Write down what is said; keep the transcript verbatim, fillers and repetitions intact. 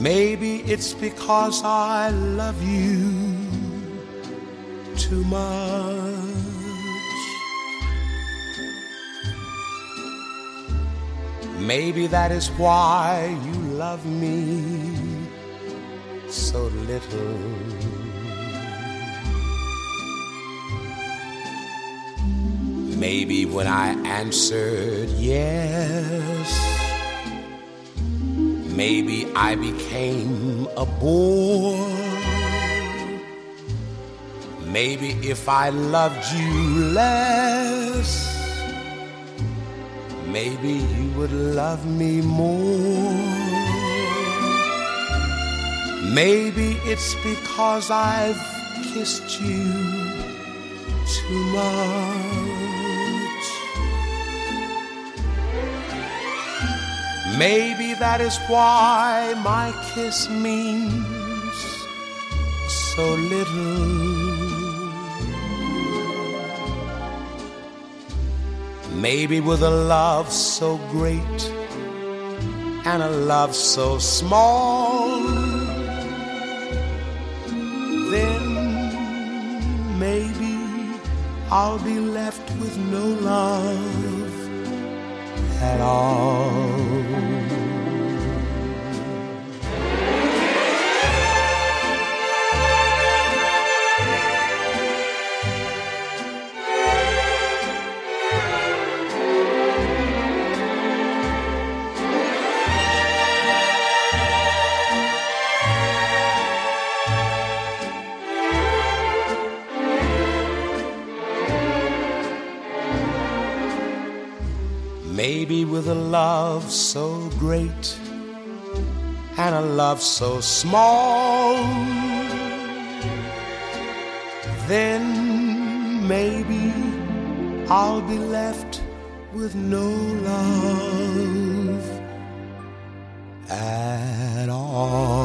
Maybe it's because I love you too much. Maybe that is why you love me so little. Maybe when I answered yes, maybe I became a bore. Maybe if I loved you less, maybe you would love me more. Maybe it's because I've kissed you too much. Maybe that is why my kiss means so little. Maybe with a love so great and a love so small, then maybe I'll be left with no love at all. Maybe with a love so great and a love so small, then maybe I'll be left with no love at all.